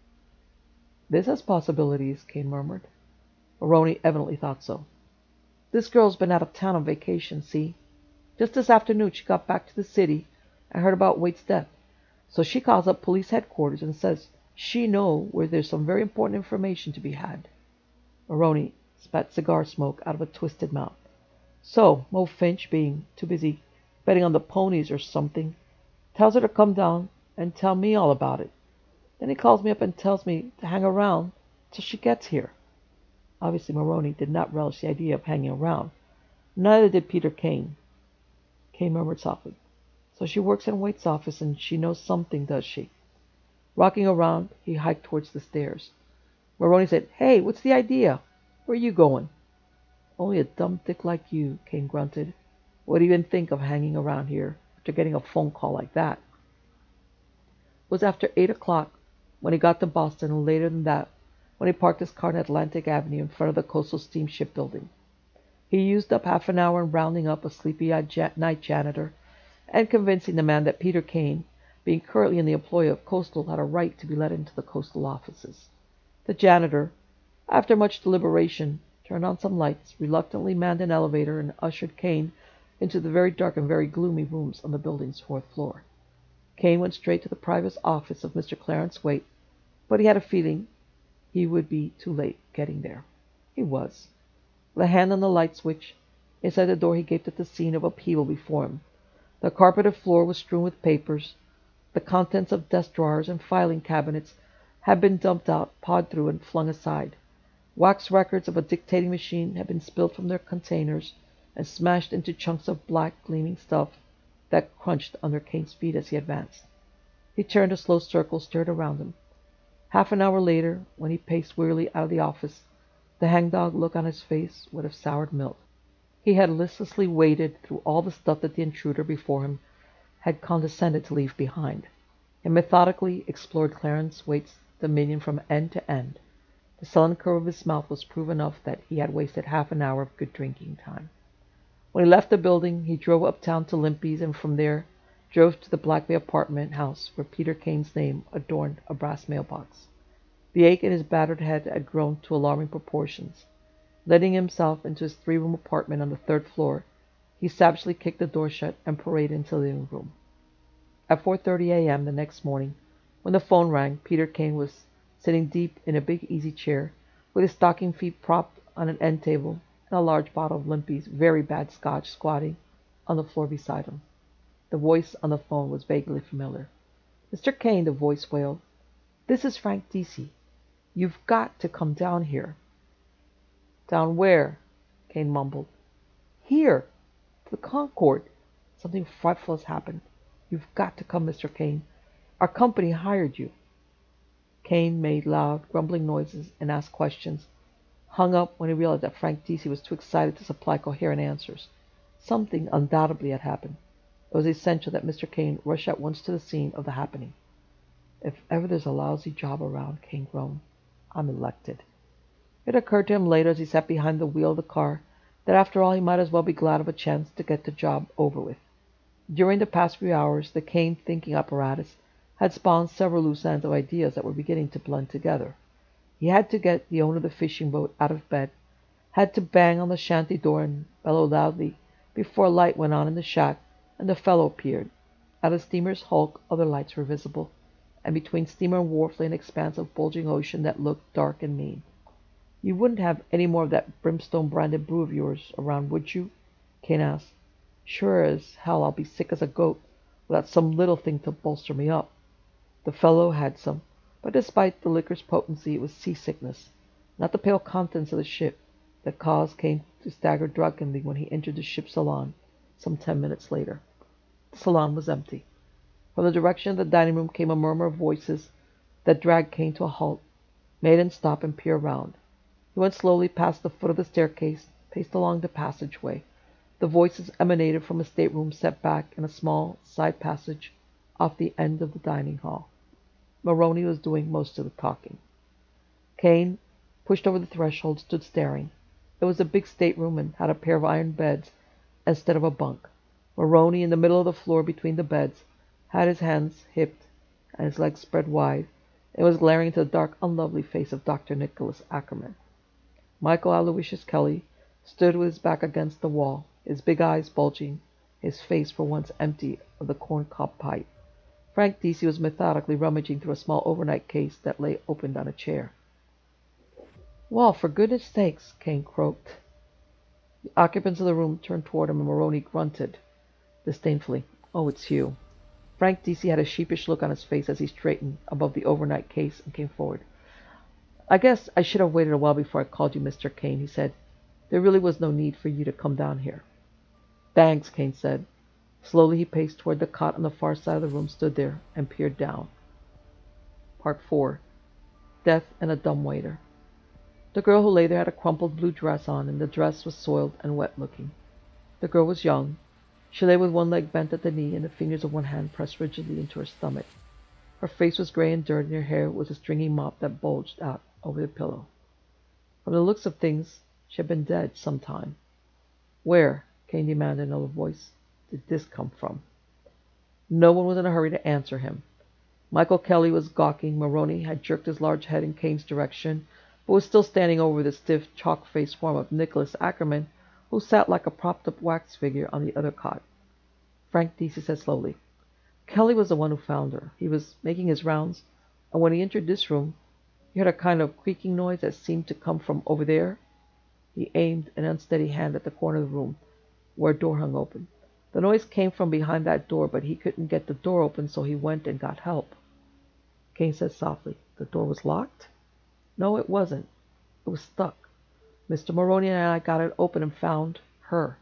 This has possibilities, Kane murmured. Maroney evidently thought so. This girl's been out of town on vacation, see? Just this afternoon she got back to the city and heard about Waite's death. So she calls up police headquarters and says she know where there's some very important information to be had. Maroney spat cigar smoke out of a twisted mouth. So, Mo Finch, being too busy betting on the ponies or something, tells her to come down and tell me all about it. Then he calls me up and tells me to hang around till she gets here. Obviously, Maroney did not relish the idea of hanging around. Neither did Peter Kane. Kane murmured softly. So she works in Waite's office and she knows something, does she? Rocking around, he hiked towards the stairs. Maroney said, Hey, what's the idea? Where are you going? Only a dumb dick like you, Kane grunted, would even think of hanging around here after getting a phone call like that. It was after eight o'clock when he got to Boston, and later than that when he parked his car on Atlantic Avenue in front of the Coastal Steamship building. He used up half an hour in rounding up a sleepy-eyed ja- night janitor and convincing the man that Peter Kane, being currently in the employ of Coastal, had a right to be let into the Coastal offices. The janitor, after much deliberation, turned on some lights, reluctantly manned an elevator, and ushered Kane into the very dark and very gloomy rooms on the building's fourth floor. Kane went straight to the private office of Mister Clarence Waite, but he had a feeling he would be too late getting there. He was. With a hand on the light switch, inside the door he gaped at the scene of upheaval before him. The carpeted floor was strewn with papers. The contents of desk drawers and filing cabinets had been dumped out, pawed through, and flung aside. Wax records of a dictating machine had been spilled from their containers and smashed into chunks of black, gleaming stuff that crunched under Kane's feet as he advanced. He turned a slow circle, stared around him. Half an hour later, when he paced wearily out of the office, the hangdog look on his face would have soured milk. He had listlessly waded through all the stuff that the intruder before him had condescended to leave behind, and methodically explored Clarence Waite's dominion from end to end. The sullen curve of his mouth was proof enough that he had wasted half an hour of good drinking time. When he left the building, he drove uptown to Limpy's, and from there drove to the Black Bay apartment house where Peter Kane's name adorned a brass mailbox. The ache in his battered head had grown to alarming proportions. Letting himself into his three-room apartment on the third floor, he savagely kicked the door shut and paraded into the living room. At four thirty a.m. the next morning, when the phone rang, Peter Kane was sitting deep in a big easy chair, with his stocking feet propped on an end table and a large bottle of Limpy's very bad scotch squatting on the floor beside him. The voice on the phone was vaguely familiar. Mister Kane, the voice wailed. This is Frank Deasy. You've got to come down here. Down where? Kane mumbled. Here, to the Concord. Something frightful has happened. You've got to come, Mister Kane. Our company hired you. Kane made loud, grumbling noises and asked questions, hung up when he realized that Frank Deasy was too excited to supply coherent answers. Something undoubtedly had happened. It was essential that Mister Kane rush at once to the scene of the happening. If ever there's a lousy job around, Kane groaned, I'm elected. It occurred to him later as he sat behind the wheel of the car that after all he might as well be glad of a chance to get the job over with. During the past few hours, the Kane thinking apparatus had spawned several loose ends of ideas that were beginning to blend together. He had to get the owner of the fishing boat out of bed, had to bang on the shanty door and bellow loudly before a light went on in the shack and the fellow appeared. At the steamer's hulk other lights were visible, and between steamer and wharf lay an expanse of bulging ocean that looked dark and mean. "You wouldn't have any more of that brimstone-branded brew of yours around, would you?" Kane asked. "Sure as hell I'll be sick as a goat without some little thing to bolster me up." The fellow had some, but despite the liquor's potency it was seasickness, not the pale contents of the ship, that caused Kane to stagger drunkenly when he entered the ship's salon some ten minutes later. The salon was empty. From the direction of the dining room came a murmur of voices that dragged Kane to a halt, made him stop and peer around. He went slowly past the foot of the staircase, paced along the passageway. The voices emanated from a stateroom set back in a small side passage off the end of the dining hall. Maroney was doing most of the talking. Kane, pushed over the threshold, stood staring. It was a big stateroom and had a pair of iron beds instead of a bunk. Maroney, in the middle of the floor between the beds, had his hands hipped and his legs spread wide, and was glaring into the dark, unlovely face of Doctor Nicholas Ackerman. Michael Aloysius Kelly stood with his back against the wall, his big eyes bulging, his face for once empty of the corncob pipe. Frank Deasy was methodically rummaging through a small overnight case that lay opened on a chair. "Well, for goodness sakes," Kane croaked. The occupants of the room turned toward him, and Maroney grunted disdainfully. "Oh, it's you." Frank Deasy had a sheepish look on his face as he straightened above the overnight case and came forward. "I guess I should have waited a while before I called you Mister Kane," he said. "There really was no need for you to come down here." "Thanks," Kane said. Slowly he paced toward the cot on the far side of the room, stood there, and peered down. Part four. Death and a Dumbwaiter. The girl who lay there had a crumpled blue dress on, and the dress was soiled and wet-looking. The girl was young. She lay with one leg bent at the knee and the fingers of one hand pressed rigidly into her stomach. Her face was gray and dirty, and her hair was a stringy mop that bulged out over the pillow. From the looks of things, she had been dead some time. "Where," Kane demanded in a low voice, "did this come from?" No one was in a hurry to answer him. Michael Kelly was gawking. Maroney had jerked his large head in Kane's direction, but was still standing over the stiff, chalk-faced form of Nicholas Ackerman, who sat like a propped-up wax figure on the other cot. Frank Deasy said slowly, "Kelly was the one who found her. He was making his rounds, and when he entered this room, he heard a kind of creaking noise that seemed to come from over there." He aimed an unsteady hand at the corner of the room, where a door hung open. "The noise came from behind that door, but he couldn't get the door open, so he went and got help." Kane said softly, "The door was locked?" "No, it wasn't. It was stuck. Mister Maroney and I got it open and found her."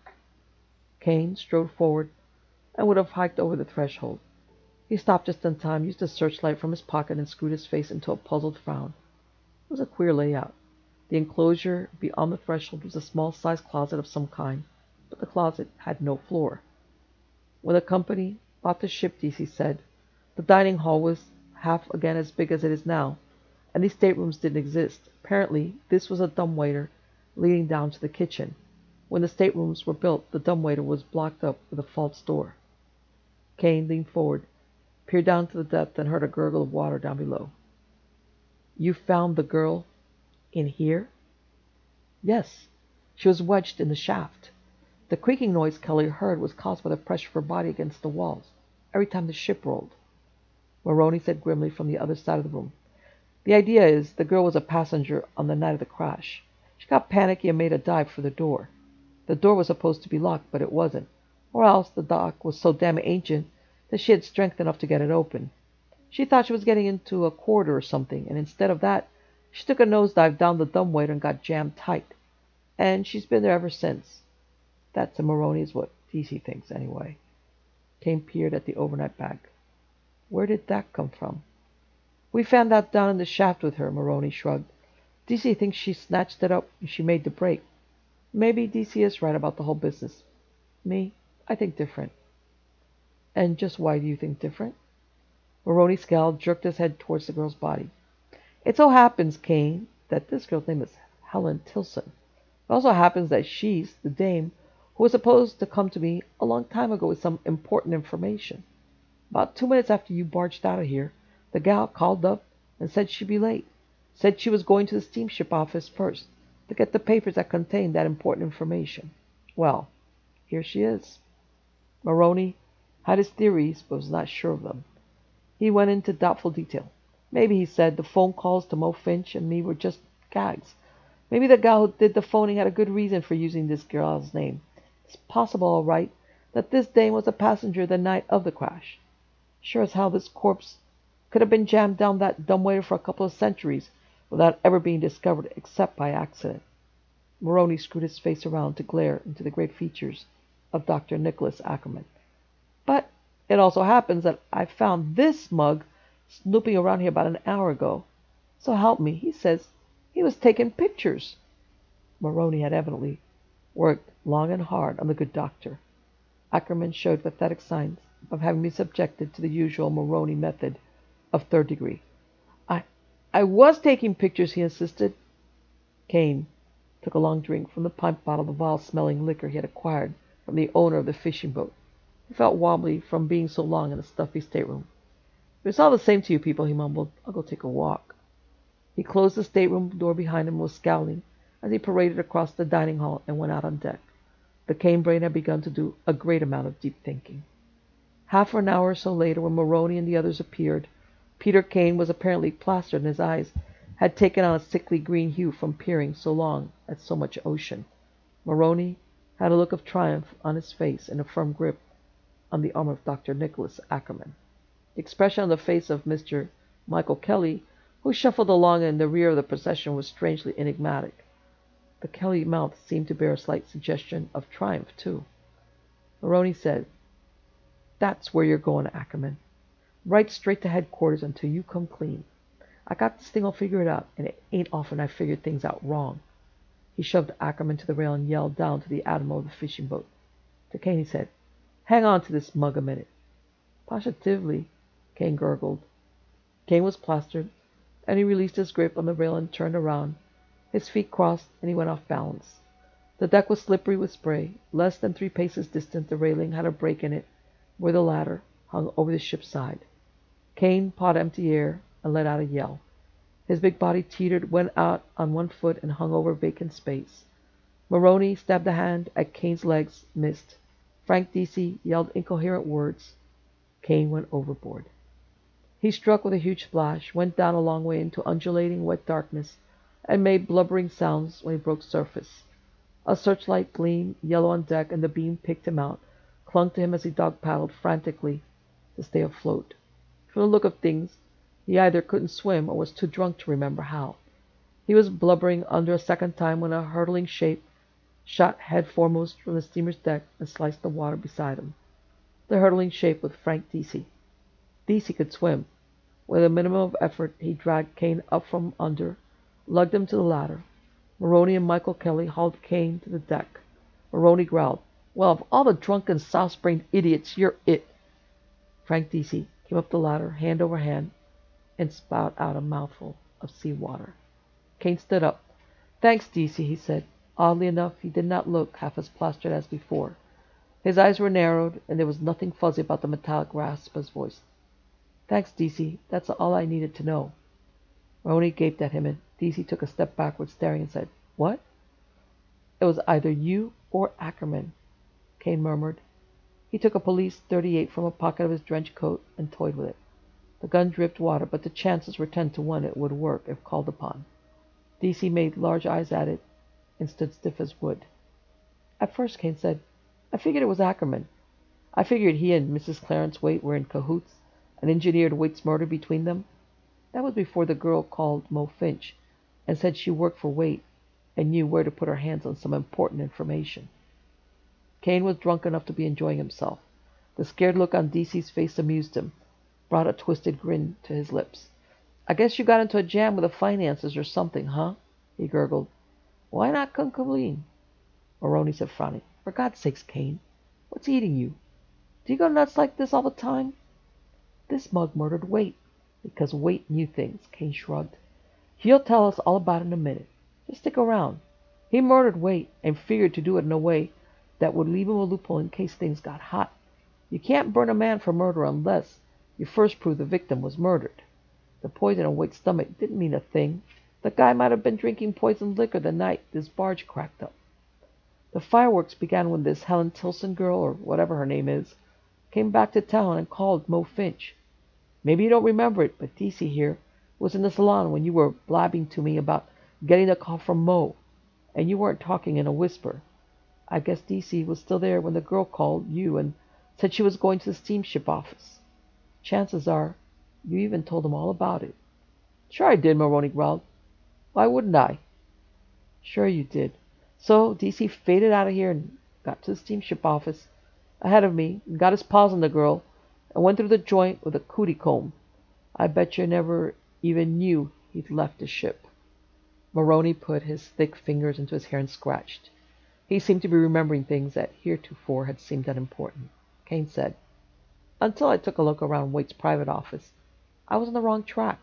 Kane strode forward and would have hiked over the threshold. He stopped just in time, used a searchlight from his pocket, and screwed his face into a puzzled frown. It was a queer layout. The enclosure beyond the threshold was a small-sized closet of some kind, but the closet had no floor. When the company bought the ship, Deasy said, the dining hall was half again as big as it is now, and these staterooms didn't exist. Apparently, this was a dumbwaiter leading down to the kitchen. When the staterooms were built, the dumbwaiter was blocked up with a false door. Kane leaned forward, peered down to the depth, and heard a gurgle of water down below. "You found the girl in here?" "Yes. She was wedged in the shaft. The creaking noise Kelly heard was caused by the pressure of her body against the walls, every time the ship rolled." Maroney said grimly from the other side of the room, "The idea is, the girl was a passenger on the night of the crash. She got panicky and made a dive for the door. The door was supposed to be locked, but it wasn't. Or else the dock was so damn ancient that she had strength enough to get it open. She thought she was getting into a corridor or something, and instead of that, she took a nosedive down the dumbwaiter and got jammed tight. And she's been there ever since. That, to Maroney, is what Deasy thinks, anyway." Kane peered at the overnight bag. "Where did that come from?" "We found that down in the shaft with her," Maroney shrugged. "Deasy thinks she snatched it up when she made the break. Maybe Deasy is right about the whole business. Me, I think different." "And just why do you think different?" Maroney scowled, jerked his head towards the girl's body. It so happens, Kane, that this girl's name is Helen Tilson. It also happens that she's the dame who was supposed to come to me a long time ago with some important information. About two minutes after you barged out of here, the gal called up and said she'd be late. Said she was going to the steamship office first to get the papers that contained that important information. Well, here she is. Maroney had his theories, but was not sure of them. He went into doubtful detail. Maybe, he said, the phone calls to Mo Finch and me were just gags. Maybe the gal who did the phoning had a good reason for using this girl's name. It's possible, all right, that this dame was a passenger the night of the crash. Sure as hell this corpse could have been jammed down that dumbwaiter for a couple of centuries without ever being discovered except by accident. Maroney screwed his face around to glare into the great features of Doctor Nicholas Ackerman. But it also happens that I found this mug snooping around here about an hour ago. So help me, he says he was taking pictures. Maroney had evidently worked long and hard on the good doctor. Ackerman showed pathetic signs of having been subjected to the usual Maroney method of third degree. I I was taking pictures, he insisted. Kane took a long drink from the pint bottle of vile-smelling liquor he had acquired from the owner of the fishing boat. He felt wobbly from being so long in the stuffy stateroom. If it's all the same to you people, he mumbled, I'll go take a walk. He closed the stateroom door behind him and was scowling as he paraded across the dining hall and went out on deck. The Kane brain had begun to do a great amount of deep thinking. Half an hour or so later, when Maroney and the others appeared, Peter Kane was apparently plastered and his eyes had taken on a sickly green hue from peering so long at so much ocean. Maroney had a look of triumph on his face and a firm grip on the arm of Doctor Nicholas Ackerman. The expression on the face of Mister Michael Kelly, who shuffled along in the rear of the procession, was strangely enigmatic. The Kelly mouth seemed to bear a slight suggestion of triumph, too. Maroney said, That's where you're going, Ackerman. Right straight to headquarters until you come clean. I got this thing all figured out, and it ain't often I figured things out wrong. He shoved Ackerman to the rail and yelled down to the admiral of the fishing boat. To Kane he said, Hang on to this mug a minute. Positively, Kane gurgled. Kane was plastered, and he released his grip on the rail and turned around. His feet crossed, and he went off balance. The deck was slippery with spray. Less than three paces distant, the railing had a break in it, where the ladder hung over the ship's side. Kane pawed empty air and let out a yell. His big body teetered, went out on one foot, and hung over vacant space. Maroney stabbed a hand at Kane's legs, missed. Frank Deasy yelled incoherent words. Kane went overboard. He struck with a huge splash, went down a long way into undulating wet darkness, and made blubbering sounds when he broke surface. A searchlight gleamed yellow on deck, and the beam picked him out, clung to him as he dog-paddled frantically to stay afloat. From the look of things, he either couldn't swim or was too drunk to remember how. He was blubbering under a second time when a hurtling shape shot head foremost from the steamer's deck and sliced the water beside him. The hurtling shape was Frank Deasy. Deasy could swim. With a minimum of effort, he dragged Kane up from under, lugged him to the ladder. Maroney and Michael Kelly hauled Kane to the deck. Maroney growled, Well, of all the drunken, souse-brained idiots, you're it. Frank Deasy came up the ladder, hand over hand, and spat out a mouthful of sea water. Kane stood up. Thanks, Deasy, he said. Oddly enough, he did not look half as plastered as before. His eyes were narrowed, and there was nothing fuzzy about the metallic rasp of his voice. Thanks, Deasy. That's all I needed to know. Maroney gaped at him, and Deasy took a step backward, staring, and said, What? It was either you or Ackerman, Kane murmured. He took a police thirty-eight from a pocket of his drenched coat and toyed with it. The gun dripped water, but the chances were ten to one it would work if called upon. Deasy made large eyes at it and stood stiff as wood. At first, Kane said, I figured it was Ackerman. I figured he and Missus Clarence Waite were in cahoots and engineered Waite's murder between them. That was before the girl called Mo Finch and said she worked for Waite and knew where to put her hands on some important information. Kane was drunk enough to be enjoying himself. The scared look on Deasy's face amused him, brought a twisted grin to his lips. I guess you got into a jam with the finances or something, huh? He gurgled. Why not come clean? Maroney said, frowning. For God's sakes, Kane, what's eating you? Do you go nuts like this all the time? This mug murdered Waite, because Waite knew things, Kane shrugged. He'll tell us all about it in a minute. Just stick around. He murdered Waite and figured to do it in a way that would leave him a loophole in case things got hot. You can't burn a man for murder unless you first prove the victim was murdered. The poison in Waite's stomach didn't mean a thing. The guy might have been drinking poisoned liquor the night this barge cracked up. The fireworks began when this Helen Tilson girl, or whatever her name is, came back to town and called Mo Finch. Maybe you don't remember it, but D C here was in the salon when you were blabbing to me about getting the call from Mo, and you weren't talking in a whisper. I guess D C was still there when the girl called you and said she was going to the steamship office. Chances are you even told him all about it. Sure I did, Maroney growled. Why wouldn't I? Sure you did. So D C faded out of here and got to the steamship office ahead of me and got his paws on the girl and went through the joint with a cootie comb. I bet you never even knew he'd left the ship. Maroney put his thick fingers into his hair and scratched. He seemed to be remembering things that heretofore had seemed unimportant. Kane said, Until I took a look around Waite's private office, I was on the wrong track.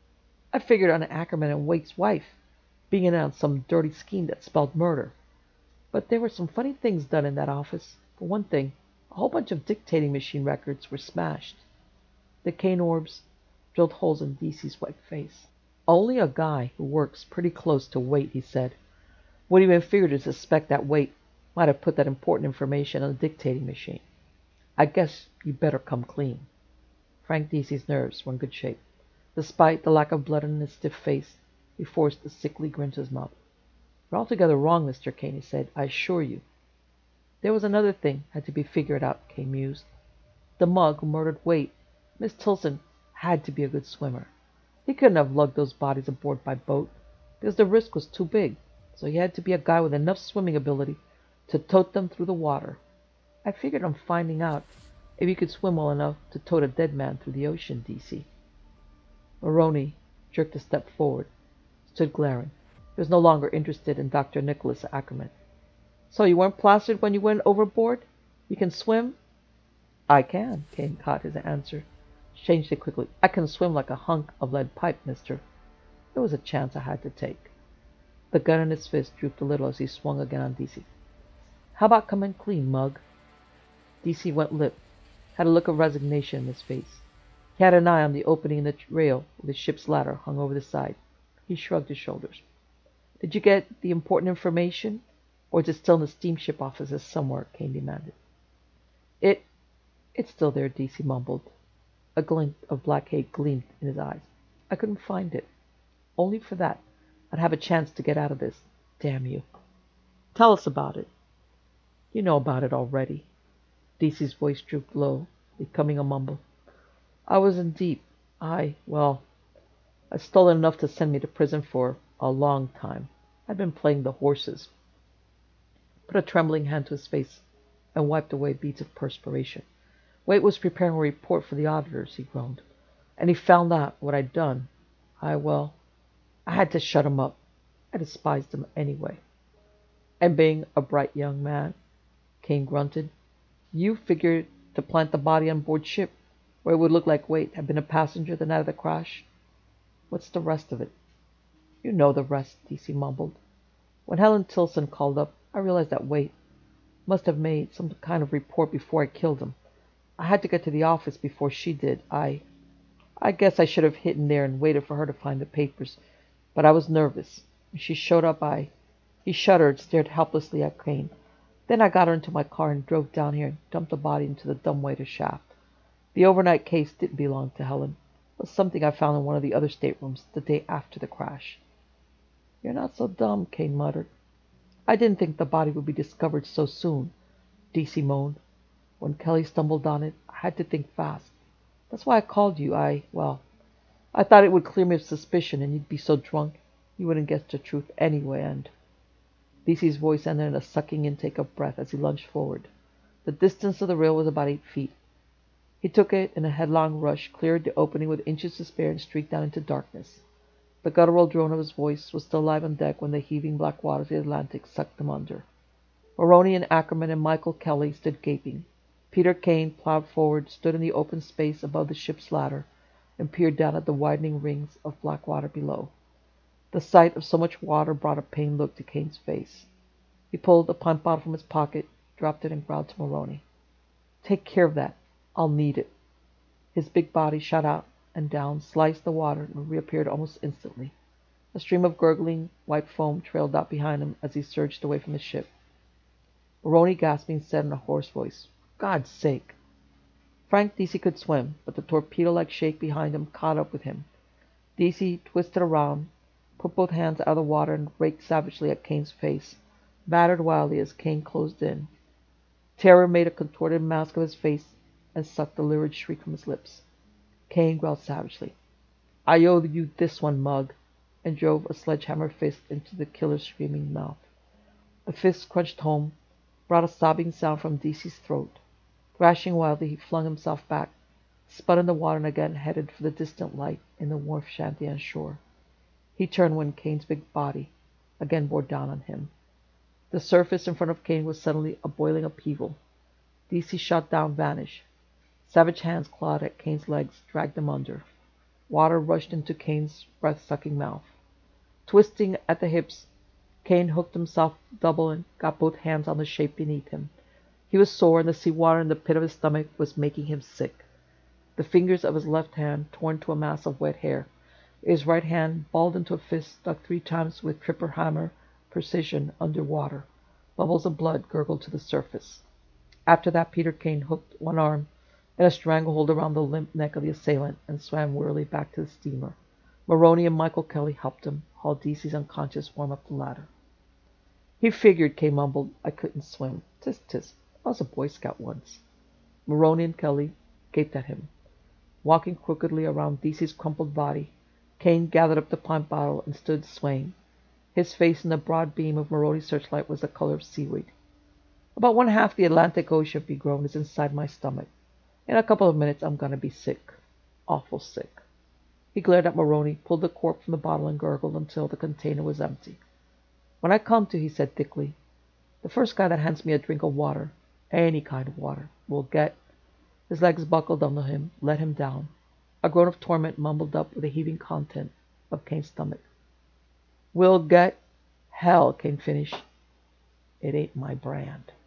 I figured on Ackerman and Waite's wife being in on some dirty scheme that spelled murder. But there were some funny things done in that office. For one thing, a whole bunch of dictating machine records were smashed. The cane orbs drilled holes in D C's white face. Only a guy who works pretty close to Waite, he said, would even figure to suspect that Waite might have put that important information on the dictating machine. I guess you better come clean. Frank D C's nerves were in good shape. Despite the lack of blood on his stiff face, he forced a sickly grin to his mouth. You're altogether wrong, Mister Kane, he said, I assure you. There was another thing had to be figured out, Kane mused. The mug who murdered Waite, Miss Tilson, had to be a good swimmer. He couldn't have lugged those bodies aboard by boat, because the risk was too big, so he had to be a guy with enough swimming ability to tote them through the water. I figured on finding out if you could swim well enough to tote a dead man through the ocean, D C. Maroney jerked a step forward, stood glaring. He was no longer interested in Doctor Nicholas Ackerman. So you weren't plastered when you went overboard? You can swim? I can, Kane caught his answer. Changed it quickly. I can swim like a hunk of lead pipe, mister. It was a chance I had to take. The gun in his fist drooped a little as he swung again on D C. How about coming clean, mug? D C went limp, had a look of resignation in his face. He had an eye on the opening in the rail where the ship's ladder hung over the side. He shrugged his shoulders. Did you get the important information? Or is it still in the steamship offices somewhere? Kane demanded. It, it's still there, D C mumbled. A glint of black hate gleamed in his eyes. I couldn't find it. Only for that, I'd have a chance to get out of this. Damn you. Tell us about it. You know about it already. D C's voice drooped low, becoming a mumble. I was in deep. I, well, I stolen enough to send me to prison for a long time. I'd been playing the horses. Put a trembling hand to his face and wiped away beads of perspiration. Waite was preparing a report for the auditors, he groaned. And he found out what I'd done. I, well, I had to shut him up. I despised him anyway. And being a bright young man, Kane grunted, you figured to plant the body on board ship, where it would look like Waite had been a passenger the night of the crash. What's the rest of it? You know the rest, D C mumbled. When Helen Tilson called up, I realized that Waite must have made some kind of report before I killed him. I had to get to the office before she did. I... I guess I should have hidden there and waited for her to find the papers, but I was nervous. When she showed up, I... He shuddered, stared helplessly at Kane. Then I got her into my car and drove down here and dumped the body into the dumbwaiter shaft. The overnight case didn't belong to Helen. It was something I found in one of the other staterooms the day after the crash. You're not so dumb, Kane muttered. I didn't think the body would be discovered so soon, D C moaned. When Kelly stumbled on it, I had to think fast. That's why I called you. I, well, I thought it would clear me of suspicion and you'd be so drunk you wouldn't guess the truth anyway, and... D C's voice ended in a sucking intake of breath as he lunged forward. The distance of the rail was about eight feet. He took it in a headlong rush, cleared the opening with inches to spare, and streaked down into darkness. The guttural drone of his voice was still alive on deck when the heaving black waters of the Atlantic sucked him under. Maroney and Ackerman and Michael Kelly stood gaping. Peter Kane plowed forward, stood in the open space above the ship's ladder, and peered down at the widening rings of black water below. The sight of so much water brought a pained look to Kane's face. He pulled a pint bottle from his pocket, dropped it, and growled to Maroney. "Take care of that. I'll need it." His big body shot out and down, sliced the water, and reappeared almost instantly. A stream of gurgling white foam trailed out behind him as he surged away from the ship. Maroney, gasping, said in a hoarse voice, "For God's sake!" Frank Deasy could swim, but the torpedo-like shake behind him caught up with him. Deasy twisted around, put both hands out of the water, and raked savagely at Kane's face, battered wildly as Kane closed in. Terror made a contorted mask of his face and sucked the lurid shriek from his lips. Kane growled savagely, "I owe you this one, mug," and drove a sledgehammer fist into the killer's screaming mouth. The fist crunched home, brought a sobbing sound from Deasy's throat. Thrashing wildly, he flung himself back, spun in the water, and again headed for the distant light in the wharf shanty on shore. He turned when Kane's big body again bore down on him. The surface in front of Kane was suddenly a boiling upheaval. Deasy shot down, vanished. Savage hands clawed at Kane's legs, dragged him under. Water rushed into Kane's breath-sucking mouth. Twisting at the hips, Kane hooked himself double and got both hands on the shape beneath him. He was sore, and the sea-water in the pit of his stomach was making him sick. The fingers of his left hand torn to a mass of wet hair. His right hand, balled into a fist, stuck three times with tripper hammer precision under water. Bubbles of blood gurgled to the surface. After that, Peter Kane hooked one arm in a stranglehold around the limp neck of the assailant and swam wearily back to the steamer. Maroney and Michael Kelly helped him haul Deasy's unconscious form up the ladder. "He figured," Kane mumbled, "I couldn't swim. Tisk, tisk. I was a Boy Scout once." Maroney and Kelly gaped at him. Walking crookedly around Deasy's crumpled body, Kane gathered up the pint bottle and stood swaying. His face in the broad beam of Maroney's searchlight was the color of seaweed. "About one half the Atlantic Ocean," he groaned, "is inside my stomach. In a couple of minutes I'm gonna be sick. Awful sick." He glared at Maroney, pulled the cork from the bottle, and gurgled until the container was empty. "When I come to," he said thickly, "the first guy that hands me a drink of water, any kind of water, will get—" His legs buckled under him, let him down. A groan of torment mumbled up with the heaving content of Kane's stomach. "Will get hell," Kane finished. "It ain't my brand."